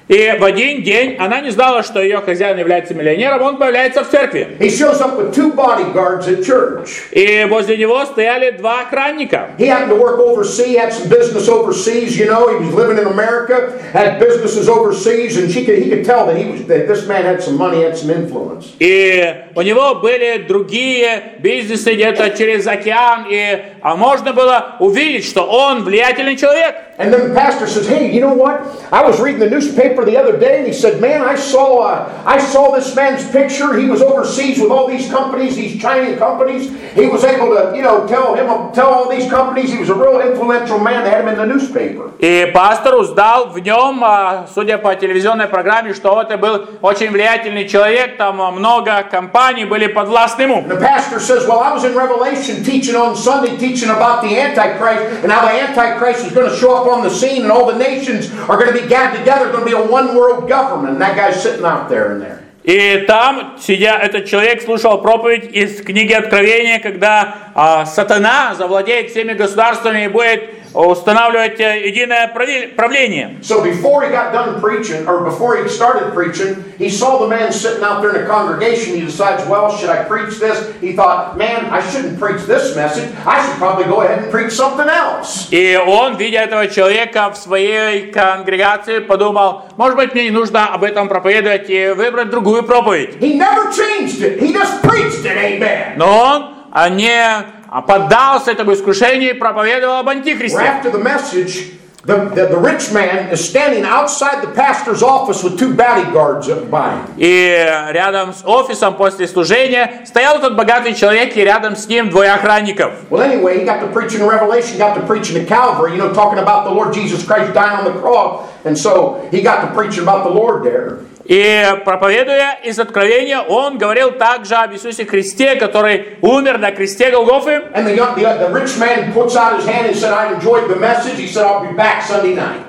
И в один день она не знала, что ее хозяин является миллионером, он появляется в церкви. He shows up with two bodyguards at church. И возле него стояли два охранника. He happened to work overseas, had some business overseas, you know, he was living in America, had businesses overseas, and she could, he could tell that he was that this man had some money, had some influence. И у него были другие бизнесы где-то через океан, и а можно было увидеть, что он влиятельный человек. And then the pastor says, "Hey, you know what? I was reading the newspaper the other day, and he said, man, I saw uh, I saw this man's picture. He was overseas with all these companies, these Chinese companies. He was able to, you know, tell him tell all these companies he was a real influential man. They had him in the newspaper." И пастор узнал в нем, судя по телевизионной программе, что это был очень влиятельный человек. Там много компаний были подвластны ему. The pastor says, "Well, I was in Revelation teaching on Sunday, teaching about the Antichrist, and how the Antichrist is going to show up on the scene, and all the nations are going to be gathered together. Going to be a one world government." And that guy's sitting out there in there. И там, сидя, этот человек слушал проповедь из книги Откровения, когда а, сатана завладеет всеми государствами и будет устанавливать единое правление. So before he got done preaching, or before he started preaching, he saw the man sitting out there in the congregation. He decides, well, should I preach this? He thought, man, I shouldn't preach this message. I should probably go ahead and preach something else. И он, видя этого человека в своей конгрегации, подумал, может быть, мне не нужно об этом проповедовать и выбрать другую проповедь. He never changed it. He just preached it. Amen. Но он не поддался этому искушению и проповедовал об антихристе. After the message, the, the, the rich man is standing outside the pastor's office with two bodyguards by him. И рядом с офисом после служения стоял тот богатый человек, и рядом с ним двое охранников. Well, anyway, he got to preaching in Revelation, got to preaching in Calvary, you know, talking about the Lord Jesus Christ dying on the cross, and so he got to preaching about the Lord there. И проповедуя из Откровения, он говорил также об Иисусе Христе, который умер на кресте Голгофы. And the, the, the rich man puts out his hand and said, "I enjoyed the message." He said, "I'll be back Sunday night."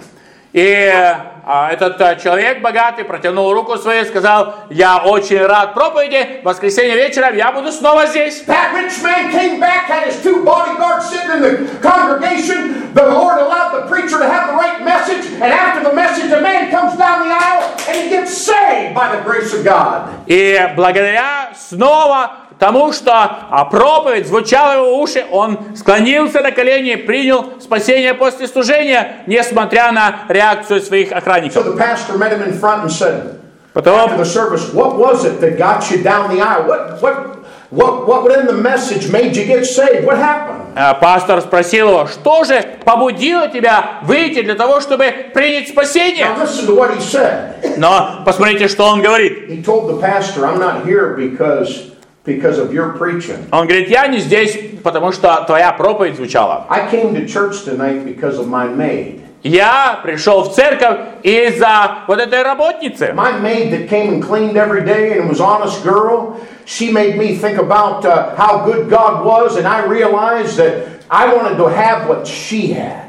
И а, этот а, человек богатый протянул руку свою и сказал, я очень рад проповеди, в воскресенье вечером я буду снова здесь. That rich man came back, had his two bodyguards sitting in the congregation. The Lord allowed the preacher to have the right message, and after the message, a man comes down the aisle and he gets saved by the grace of God. И благодаря снова тому, что проповедь звучала в его уши, он склонился на колени и принял спасение после служения, несмотря на реакцию своих охранников. So the pastor met him in front and said, Потом, after the service, what was it that got you down the aisle? What, what, what, what within the message made you get saved? What happened? Пастор спросил его, что же побудило тебя выйти для того, чтобы принять спасение? Now listen to what he said. Но посмотрите, что он говорит. He told the pastor, "I'm not here because because of your preaching. Он говорит, я не здесь, потому что твоя проповедь звучала. I came to church tonight because of my maid. Я пришел в церковь из-за вот этой работницы. My maid that came and cleaned every day and was an honest girl, she made me think about uh, how good God was, and I realized that I wanted to have what she had.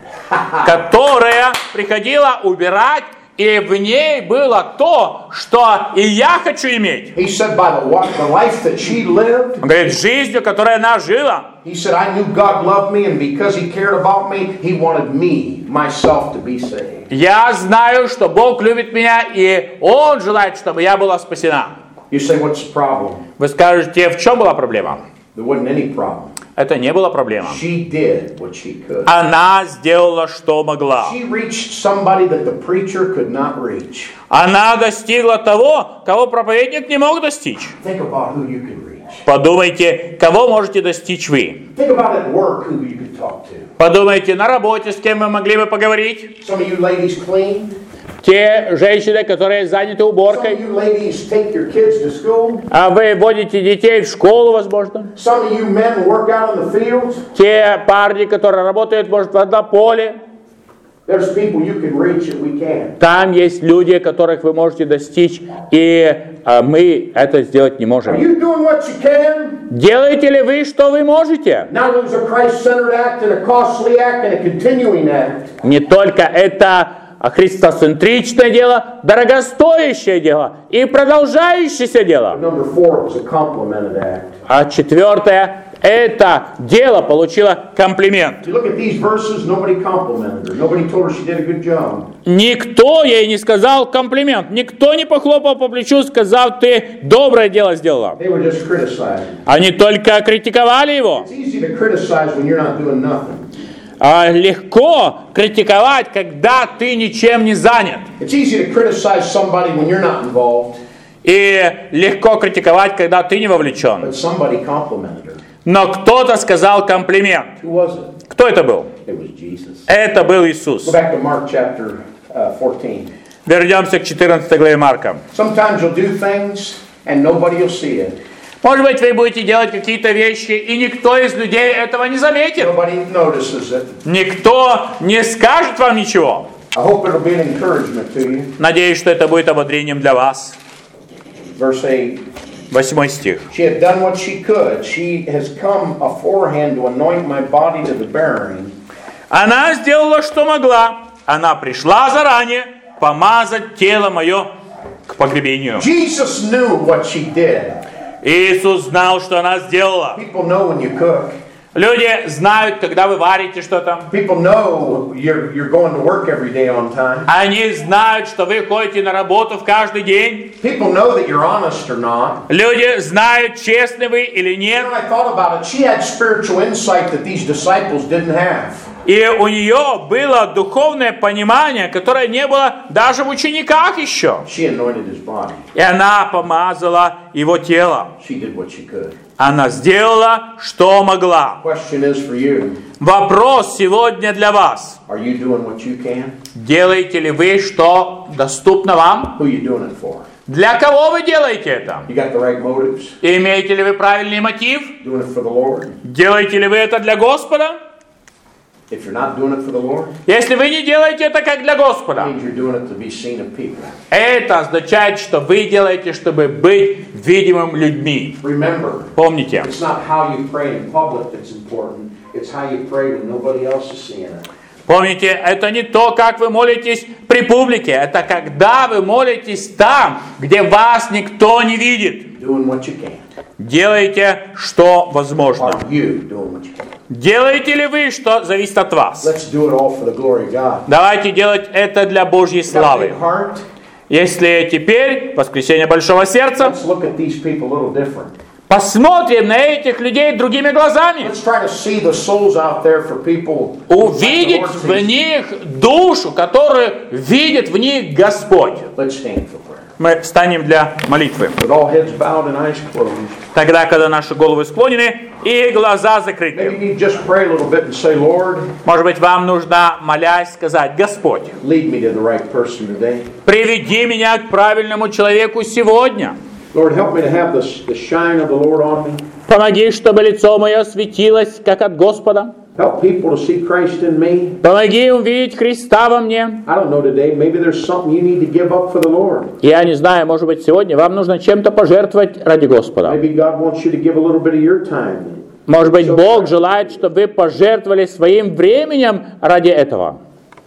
Которая приходила убирать, и в ней было то, что и я хочу иметь. He said by the, the life that she lived, Он говорит, жизнью, которой она жила. he said, I knew God loved me, and because he cared about me, he wanted me, myself, to be saved. Я знаю, что Бог любит меня, и Он желает, чтобы я была спасена. You say, what's the problem? Вы скажете, в чем была проблема? There wasn't any problem. Это не была проблема. She did what she could. Она сделала, что могла. She reached somebody that the preacher could not reach. Она достигла того, кого проповедник не мог достичь. Think about who you can reach. Подумайте, кого можете достичь вы. Think about at work who you could talk to. Подумайте, на работе, с кем мы могли бы поговорить. Some of you ladies clean. Те женщины, которые заняты Some of уборкой. you ladies take your kids to school. А вы водите детей в школу, возможно. Some of you men work out in the fields. Те парни, которые работают, может, на поле. There's people you can reach that we can't. Там есть люди, которых вы можете достичь, и а, мы это сделать не Are можем. you doing what you can? Делаете ли вы, что вы можете? Not only is a Christ-centered act and a costly act and a continuing act. Не только это христоцентричное дело, дорогостоящее дело и продолжающееся дело. Number four, it was a complimented act. А четвертое, это дело получило комплимент. You look at these verses, nobody complimented her. Nobody told her she did a good job. Никто ей не сказал комплимент. Никто не похлопал по плечу, сказав, ты доброе дело сделала. They were just criticizing. Они только критиковали его. It's easy to criticize when you're not doing nothing. А легко критиковать, когда ты ничем не занят. It's easy to criticize somebody when you're not involved. И легко критиковать, когда ты не вовлечен. But somebody complimented her. Но кто-то сказал комплимент. Who was it? Кто это был? It was Jesus. Это был Иисус. Go back to Mark chapter uh, fourteen. Вернемся к четырнадцатой главе Марка. Sometimes you'll do things and nobody will see it. Может быть, вы будете делать какие-то вещи, и никто из людей этого не заметит. Nobody notices it. Никто не скажет вам ничего. I hope it'll be an encouragement to you. Надеюсь, что это будет ободрением для вас. Verse eight. Восьмой стих. She had done what she could. She has come aforehand to anoint my body to the burying. Она сделала, что могла. Она пришла заранее помазать тело мое к погребению. Jesus knew what she did. Иисус знал, что она сделала. People know when you cook. Люди знают, когда вы варите что-то. People know you're, you're going to work every day on time. Они знают, что вы ходите на работу в каждый день. People know that you're honest or not. Люди знают, честны вы или You нет. know, I thought about it. She had spiritual insight that these disciples didn't have. И у нее было духовное понимание, которое не было даже в учениках еще. She anointed his body. И она помазала его тело. She did what she could. Она сделала, что могла. Question is for you. Вопрос сегодня для вас. Are you doing what you can? Делаете ли вы, что доступно вам? Who are you doing it for? Для кого вы делаете это? You got the right motives? Имеете ли вы правильный мотив? Doing it for the Lord? Делаете ли вы это для Господа? If you're not doing it for the Lord, Если вы не делаете это как для it Господа, means you're doing it to be seen of people. это означает, что вы делаете, чтобы быть видимым людьми. Remember, Помните, it's not how you pray in public that's important. It's how you pray when nobody else is seeing it. помните, это не то, как вы молитесь при публике, это когда вы молитесь там, где вас никто не видит. Doing what you can. Делайте, что возможно. Are you doing what you can? Делаете ли вы, что зависит от вас? Let's do it all for the glory of God. Давайте делать это для Божьей Got a славы. big heart? Если теперь, воскресенье Большого Сердца, Let's look at these people a little different. посмотрим на этих людей другими глазами. Let's try to see the souls out there for people. Увидеть в них душу, которую видит в них Господь. Let's stand for prayer. Мы встанем для молитвы. With all heads bowed and eyes closed. Тогда, когда наши головы склонены и глаза Maybe закрыты. you need to just pray a little bit and say, Lord, Может быть, вам нужно, молясь, сказать: Господь, lead me to the right person today. приведи меня к правильному человеку сегодня. Lord, help me to have the, the shine of the Lord on me. Помоги, чтобы лицо мое светилось, как от Господа. Help people to see Christ in me. Помоги увидеть Христа во мне. I don't know today, maybe there's something you need to give up for the Lord. Я не знаю, может быть, сегодня вам нужно чем-то пожертвовать ради Господа. Maybe God wants you to give a little bit of your time. Может быть, Бог желает, чтобы вы пожертвовали своим временем ради этого.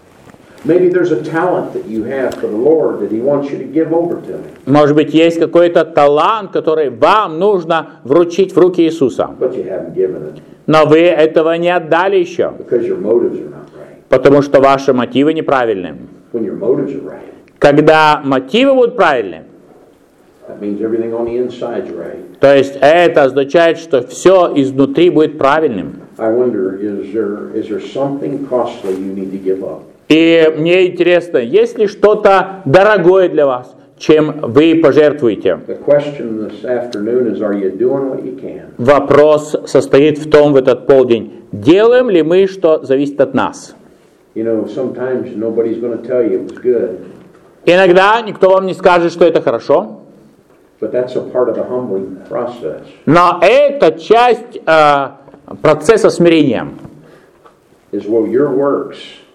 Maybe there's a talent that you have for the Lord that He wants you to give over to Him. Может быть, есть какой-то талант, который вам нужно вручить в руки Иисуса. But you haven't given it Но вы этого не отдали еще, because your motives are not right. потому что ваши мотивы неправильны. When your motives are right, Когда мотивы будут правильны, that means everything on the inside's right. то есть это означает, что все изнутри будет правильным. I wonder, is there is there something costly you need to give up? И мне интересно, есть ли что-то дорогое для вас, чем вы пожертвуете? The question this afternoon is, are you doing what you can? Вопрос состоит в том в этот полдень, делаем ли мы, что зависит от нас? You know, sometimes nobody's going to tell you it was good, Иногда никто вам не скажет, что это хорошо, but that's a part of the humbling process. но это часть э, процесса смирения, Is will your works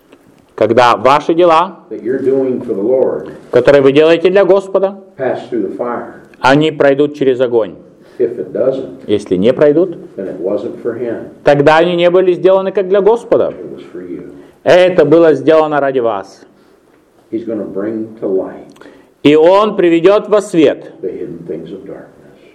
когда ваши дела, that you're doing for the Lord которые вы делаете для Господа, pass through the fire? они пройдут через огонь. If it doesn't, Если не пройдут, then it wasn't for Him. тогда они не были сделаны как для Господа. It was for you. Это было сделано ради вас. He's going to bring to light И Он приведет во свет the hidden things of darkness.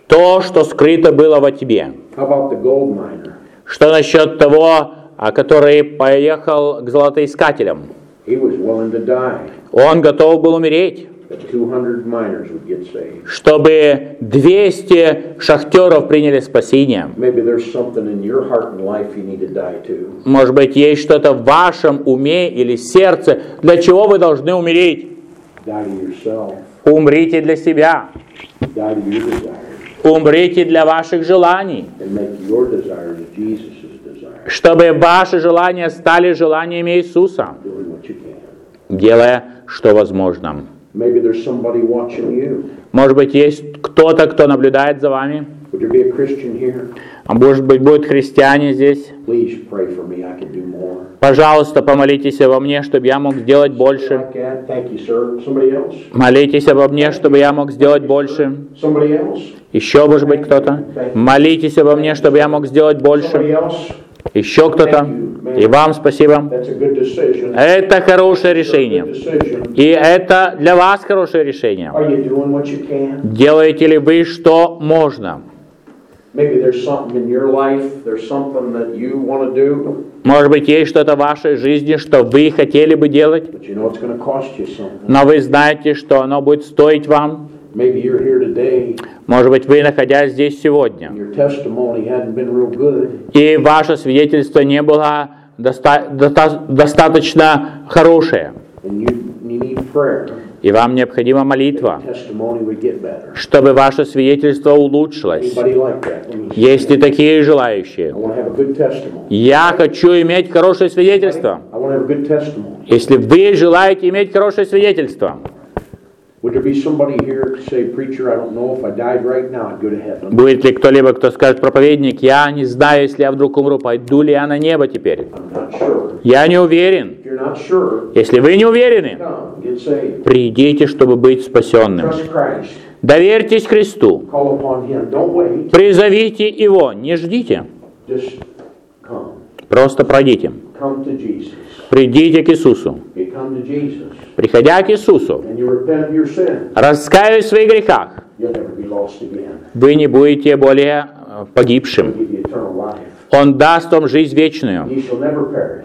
то, что скрыто было во тебе. How about the gold miner? Что насчет того, а, который поехал к золотоискателям? He was willing to die Он готов был умереть, that two hundred miners would get saved. чтобы двести шахтеров приняли спасение. Maybe there's something in your heart and life you need to die to. Может быть, есть что-то в вашем уме или сердце, для чего вы должны умереть. Die to yourself. Умрите для себя. Die to your desires. Умрите для ваших желаний, And make your desires Jesus' desires. чтобы ваши желания стали желаниями Иисуса, Doing what you can. делая, что возможно. Maybe there's somebody watching you. Может быть, есть кто-то, кто наблюдает за вами. Would there be a Christian here? А может быть, будут христиане здесь. Please pray for me. I can do more. Пожалуйста, помолитесь обо мне, чтобы я мог сделать больше. Like that. Thank you, sir. Somebody else? Молитесь обо мне, чтобы я мог сделать больше. Somebody else? Еще, может быть, кто-то. Молитесь обо мне, чтобы я мог сделать Somebody больше. else? Еще кто-то. И вам спасибо. That's a good decision. Это хорошее Good решение. decision. И это для вас хорошее решение. Are you doing what you can? Делаете ли вы, что можно? Maybe there's something in your life, there's something that you want to do, Может быть, есть что-то в вашей жизни, что вы хотели бы делать, but you know it's going to cost you something. но вы знаете, что оно будет стоить вам. Maybe you're here today Может быть, вы, находясь здесь сегодня, and your testimony hadn't been real good. и ваше свидетельство не было доста- доста- достаточно хорошее, And you, you need prayer. и вам необходима молитва, Testimony would get better. чтобы ваше свидетельство улучшилось. Anybody like that? Let me see. Есть ли такие I желающие? want to have a good testimony. Я хочу иметь хорошее свидетельство. I want to have a good testimony. Если вы желаете иметь хорошее свидетельство, Would there be somebody here to say, preacher, I don't know if I died right now, I'd go to heaven. будет ли кто-либо, кто скажет: проповедник, я не знаю, если я вдруг умру, пойду ли я на небо теперь? I'm not sure. Я не уверен. If you're not sure, Если вы не уверены, come, get saved. придите, чтобы быть спасенным. Trust Christ. Доверьтесь Христу. Call upon Him. Don't wait. Призовите Его, не ждите. Just come. Просто пройдите. Come to Jesus. Придите к Иисусу. You come to Jesus. Приходя к Иисусу, And you repent of your sin. раскаиваясь в своих грехах, You'll never be lost again. вы не будете более э, погибшим. He'll give you eternal life. Он даст вам жизнь вечную. Ye shall never perish.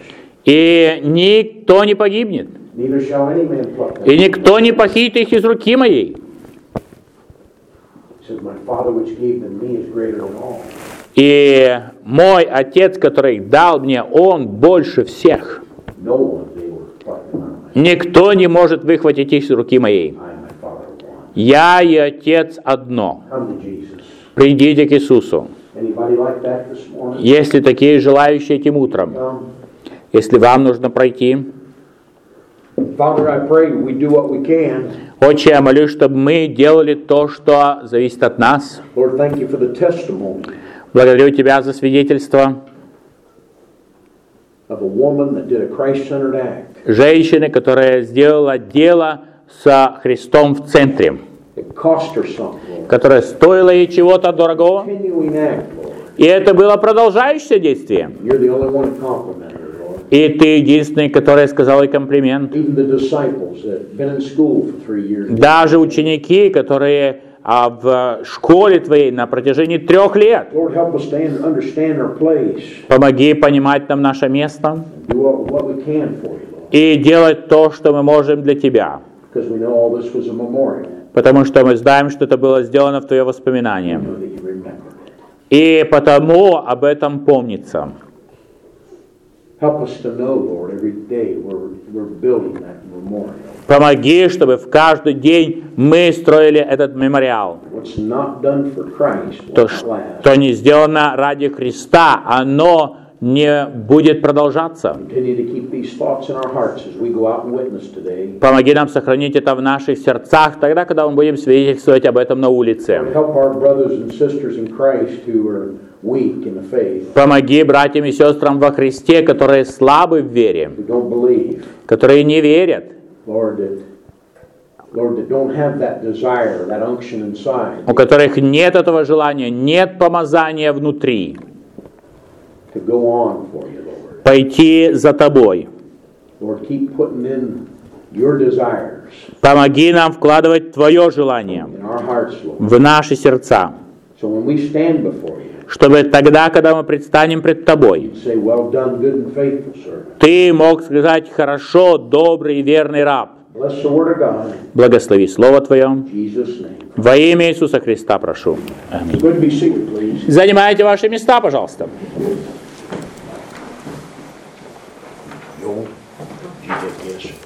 И никто не погибнет. Neither shall any man pluck them. И никто не похитит их из руки моей. He says, my Father which gave them me is greater than all. И мой Отец, который дал мне, Он больше всех. No one is able to pluck them out of my hand. Никто не может выхватить их из руки моей. I and my Father are one. Я и Отец одно. Come to Jesus. Придите к Иисусу. Anybody like that this morning? Если такие желающие этим утром, Come. если вам нужно пройти, Father, I pray we do what we can. Отче, я молюсь, чтобы мы делали то, что зависит от нас. Lord, thank you for the testimony Благодарю Тебя за свидетельство of a woman that did a Christ-centered act. женщины, которая сделала дело со Христом в центре, It cost her something, Lord. которое стоило ей чего-то дорогого. Continuing act, Lord. И это было продолжающее действие. You're the only one that complimented her, Lord. И Ты единственный, который сказал ей комплимент. Even the disciples that have been in school for three years. Даже ученики, которые а, в школе Твоей на протяжении трех лет. Lord, help us to understand our place. Помоги понимать нам наше место Do what, what we can for you, Lord. и делать то, что мы можем для Тебя. Because we know all this was a memorial. Потому что мы знаем, что это было сделано в Твое воспоминание. We know that you remembered it. И потому об этом помнится. Help us to know, Lord, every day we're, we're building that memorial. Помоги, чтобы в каждый день мы строили этот мемориал. What's not done for Christ will То, not last. что не сделано ради Христа, оно не будет продолжаться. Continue to keep these thoughts in our hearts as we go out and witness today. Помоги нам сохранить это в наших сердцах, тогда, когда мы будем свидетельствовать об этом на улице. Help our brothers and sisters in Christ who are weak in the faith, Помоги братьям и сестрам во Христе, которые слабы в вере, who don't believe, которые не верят, Lord, that, Lord, that don't have that desire, that unction inside у которых нет этого желания, нет помазания внутри, to go on for you, Lord. пойти за Тобой. Lord, keep putting in your desires Помоги нам вкладывать Твое желание in our hearts, Lord. в наши сердца. So when we stand before you, чтобы тогда, когда мы предстанем пред Тобой, you say, "Well done, good and faithful servant." Ты мог сказать: «Хорошо, добрый и верный раб». Bless the word of God. Благослови Слово Твое. In Jesus' name. Во имя Иисуса Христа прошу. Аминь. Good to be seated, please. Занимайте ваши места, пожалуйста. You'll, you get this.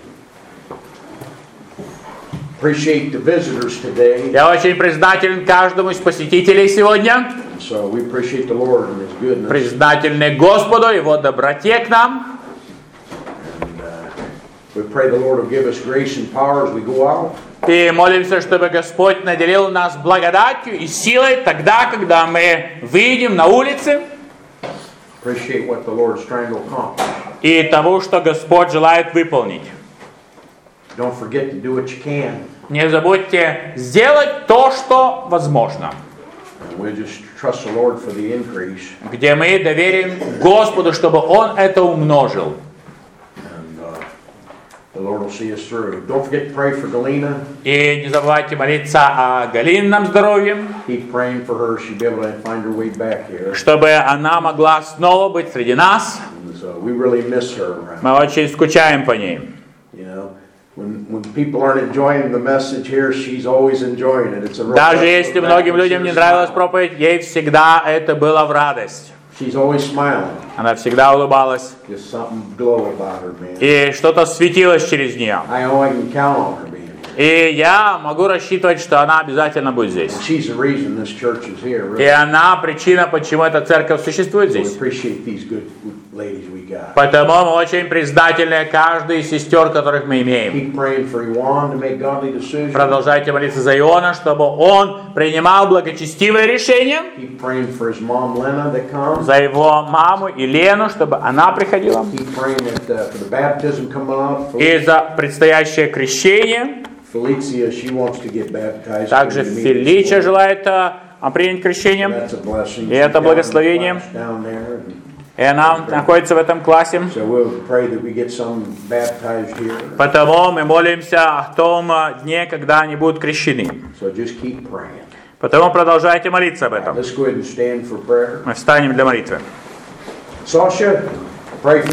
Appreciate the visitors today. Я очень признателен каждому из посетителей сегодня. So we appreciate the Lord and His goodness. Признательны Господу, Его доброте к нам. And uh, we pray the Lord will give us grace and power as we go out. И молимся, чтобы Господь наделил нас благодатью и силой тогда, когда мы выйдем на улицы. Appreciate what the Lord's trying to accomplish. И того, что Господь желает выполнить. Don't forget to do what you can. Не забудьте сделать то, что возможно. And we'll just trust the Lord for the increase. Где мы доверим Господу, чтобы Он это умножил. And uh, the Lord will see us through. Don't forget to pray for Galena. И не забывайте молиться о Галинном здоровье, Keep praying for her. She'll be able to find her way back here. чтобы она могла снова быть среди нас. And so we really miss her around. Мы очень скучаем по ней. You know, when when people aren't enjoying the message here, she's always enjoying it. It's a real Даже blessing если to go back многим and see людям her не нравилась smile. проповедь, ей всегда это было в радость. She's always smiling. Она всегда улыбалась, Just something glow about her, man. и что-то светилось через нее. I know I can count on her being here. И я могу рассчитывать, что она обязательно будет здесь. And she's the reason this church is here. И Really. она причина, почему эта церковь существует So we здесь. appreciate these good ladies we got. Поэтому мы очень признательны каждой из сестер, которых мы имеем. Keep praying for Iwan to make godly decisions. Продолжайте молиться за Иона, чтобы он принимал благочестивые решения. Keep praying for his mom Lena that comes. За его маму и Лену, чтобы она приходила. Keep praying that, uh, for the baptism coming up. И за предстоящее крещение. Felicia, she wants to get baptized. Также Фелича желает а, принять крещение. That's a blessing. И это благословение. She's down there. И она находится в этом классе. So we'll pray that we get some baptized here. Потому мы молимся о том а, дне, когда они будут крещены. So just keep praying. Потому продолжайте молиться об этом. Let's go ahead and stand for prayer. Мы встанем для молитвы. Sasha, pray for